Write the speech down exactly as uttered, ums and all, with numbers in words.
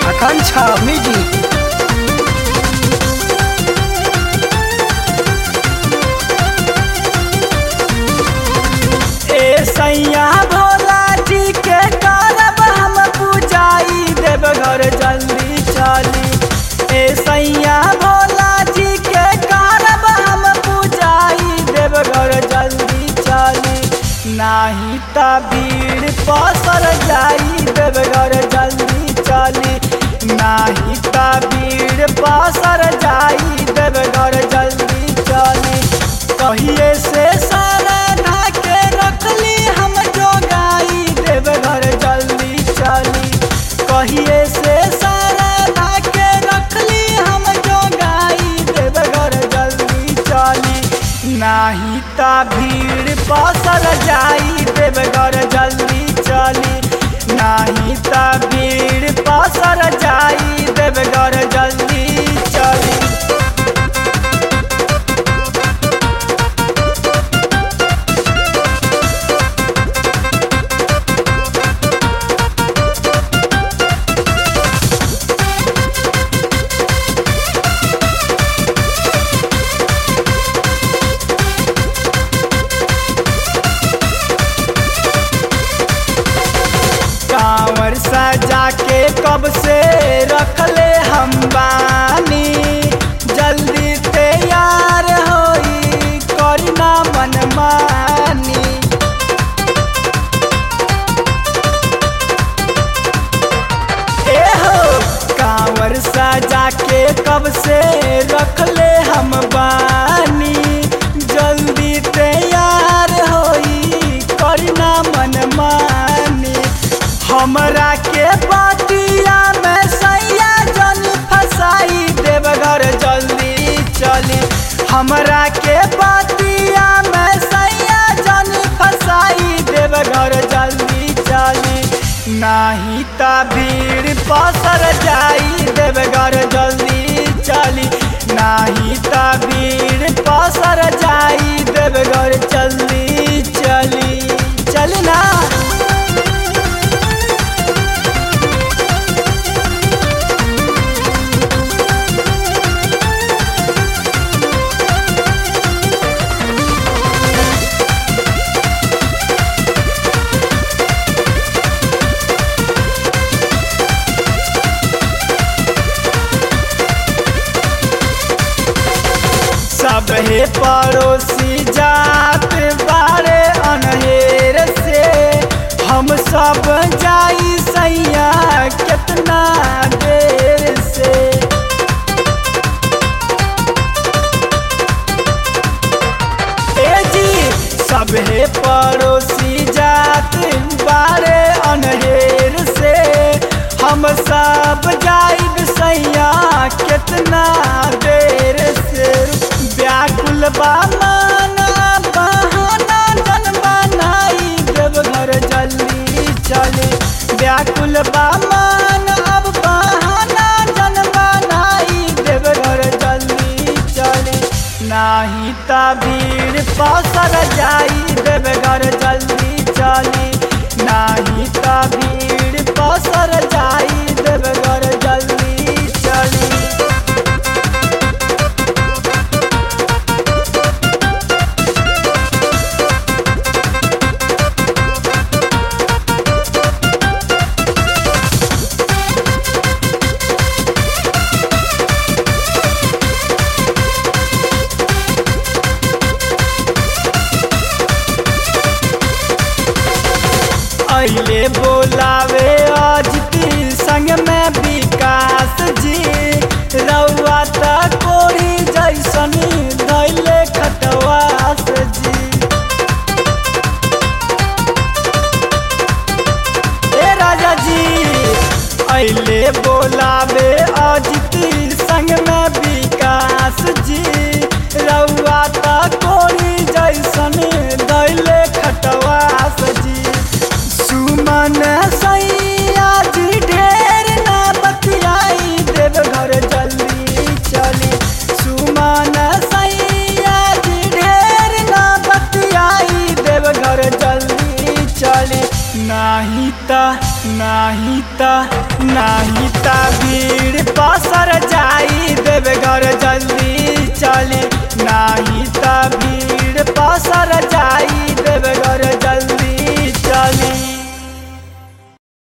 आकांक्षा music. ए सैया भोला जी के करब हम पूजाई, देवघर जल्दी चली। ए सैया भोला जी के करब हम पूजाई, देवघर जल्दी चली। नाही त भीड़ पसर जाई, देवघर जल्दी चली। नाही त भीड़ पसर जाई, देवघर जल्दी चली। कहिए से सारा के रखली हम जोगाई, देवघर जल्दी चली। कहिए से सारा के रखली हम जोगाई, देवघर जल्दी चली। नाही त भीड़ पसर जाई, देवघर जल्दी चली। नाही त भीड़ पसर जाई, देवघर जल्दी चली। कांवर सजा के कब से रखले हम बानी, जल्दी तैयार होई करी ना मनमानी। ए हो कांवर सजा के कब से रखले हम बानी, जल्दी तैयार होई करी ना मनमानी। हमरा के बातिया में सैया जन फसाई, देवघर जल्दी चली। हमरा के बातिया में सैया जन फसाई, देवघर जल्दी चली। नाही त भीड़ पसर जाई, देवघर जल्दी चली। नाही त भीड़ पसर जाई, देवघर जल्दी चली। चली ना। सबहे पड़ोसी जात बारे अनहेर से, हम सब जाई सैया कितना देर से। ए जी सबहे पड़ोसी जात बारे अनहेर से, हम सब जाई सैया कितना देर से। व्याकुल बामन बहाना जन बनाई, देवघर जल्दी चली। व्याकुल बामन अब बहाना जन बनाई, देवघर जल्दी चली। नाही त भीड़ पसर जाई, देवघर जल्दी चली। नाही त भीड़ पसर जाई, देवघर जल्दी चली। अइले बोलावे अजिती संग में विकास जी, रउआ त कोरी जैसनी धैले खटवास जी। ए राजा जी अइले बोलावे अजिती संग में विकास जी, रउआ त कोरी जैसनी धैले खटवास जी। सुमन सैया जी ढेर ना बतियाई, देवघर जल्दी चली। सुमन सैया जी ढेर ना बतियाई, देवघर जल्दी चली। नाही त नाही ता नाही ता भीड़ पसर जाई देवघर जल्दी चली। नाही